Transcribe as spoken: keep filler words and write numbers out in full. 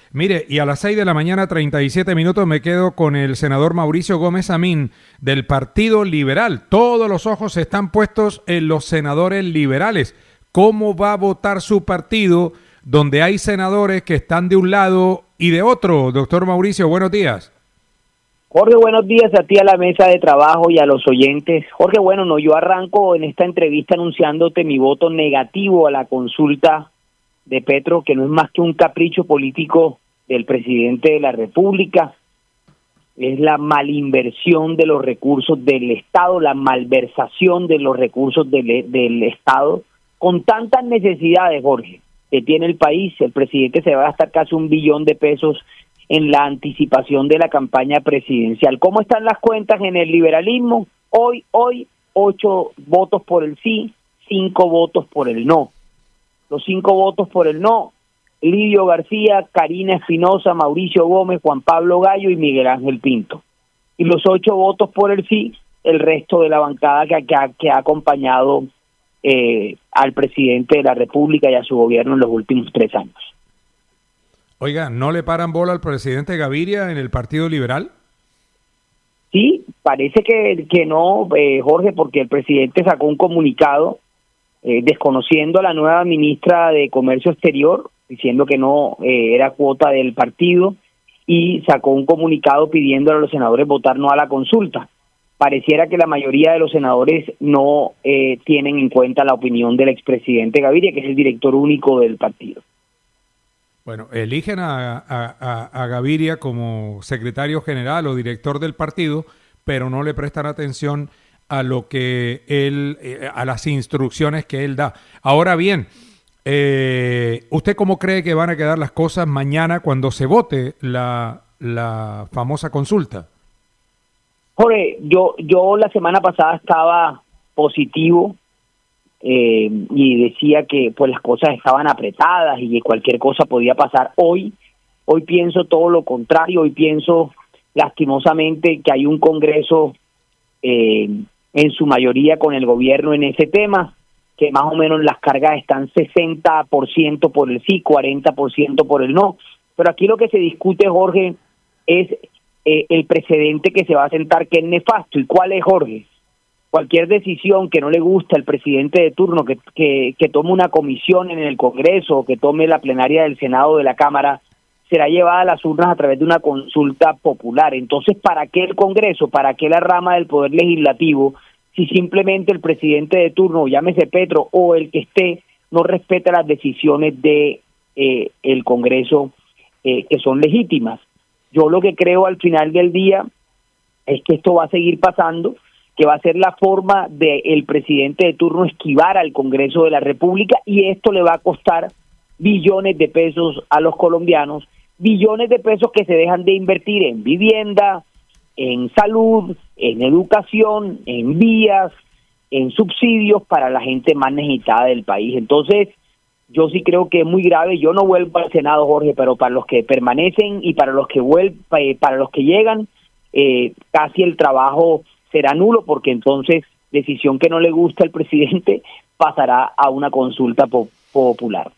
Mire, y a las seis de la mañana, treinta y siete minutos, me quedo con el senador Mauricio Gómez Amín del Partido Liberal. Todos los ojos están puestos en los senadores liberales. ¿Cómo va a votar su partido donde hay senadores que están de un lado y de otro? Doctor Mauricio, buenos días. Jorge, buenos días a ti, a la mesa de trabajo y a los oyentes. Jorge, bueno, no, yo arranco en esta entrevista anunciándote mi voto negativo a la consulta de Petro, que no es más que un capricho político del presidente de la República. Es la malinversión de los recursos del Estado, la malversación de los recursos del, del Estado, con tantas necesidades, Jorge, que tiene el país. El presidente se va a gastar casi un billón de pesos en la anticipación de la campaña presidencial. ¿Cómo están las cuentas en el liberalismo? Hoy, hoy, ocho votos por el sí, cinco votos por el no. Los cinco votos por el no: Lidio García, Karina Espinosa, Mauricio Gómez, Juan Pablo Gallo y Miguel Ángel Pinto. Y los ocho votos por el sí, el resto de la bancada que, que, ha, que ha acompañado eh, al presidente de la República y a su gobierno en los últimos tres años. Oiga, ¿no le paran bola al presidente Gaviria en el Partido Liberal? Sí, parece que, que no, eh, Jorge, porque el presidente sacó un comunicado eh, desconociendo a la nueva ministra de Comercio Exterior, diciendo que no eh, era cuota del partido, y sacó un comunicado pidiendo a los senadores votar no a la consulta. Pareciera que la mayoría de los senadores no eh, tienen en cuenta la opinión del expresidente Gaviria, que es el director único del partido. Bueno, eligen a, a, a Gaviria como secretario general o director del partido, pero no le prestan atención a lo que él, a las instrucciones que él da. Ahora bien, eh, ¿usted cómo cree que van a quedar las cosas mañana cuando se vote la, la famosa consulta? Jorge, yo, yo la semana pasada estaba positivo. Eh, y decía que pues las cosas estaban apretadas y que cualquier cosa podía pasar. Hoy, hoy pienso todo lo contrario. Hoy pienso lastimosamente que hay un Congreso eh, en su mayoría con el gobierno en ese tema, que más o menos las cargas están sesenta por ciento por el sí, cuarenta por ciento por el no. Pero aquí lo que se discute, Jorge, es eh, el precedente que se va a sentar, que es nefasto. ¿Y cuál es, Jorge? Cualquier decisión que no le gusta al presidente de turno, que, que, que tome una comisión en el Congreso o que tome la plenaria del Senado o de la Cámara, será llevada a las urnas a través de una consulta popular. Entonces, ¿para qué el Congreso? ¿Para qué la rama del Poder Legislativo si simplemente el presidente de turno, llámese Petro o el que esté, no respeta las decisiones de eh, el Congreso eh, que son legítimas? Yo lo que creo al final del día es que esto va a seguir pasando, que va a ser la forma del presidente de turno esquivar al Congreso de la República, y esto le va a costar billones de pesos a los colombianos, billones de pesos que se dejan de invertir en vivienda, en salud, en educación, en vías, en subsidios para la gente más necesitada del país. Entonces, yo sí creo que es muy grave. Yo no vuelvo al Senado, Jorge, pero para los que permanecen y para los que vuelven, para los que llegan, eh, casi el trabajo será nulo, porque entonces decisión que no le gusta al presidente pasará a una consulta po- popular.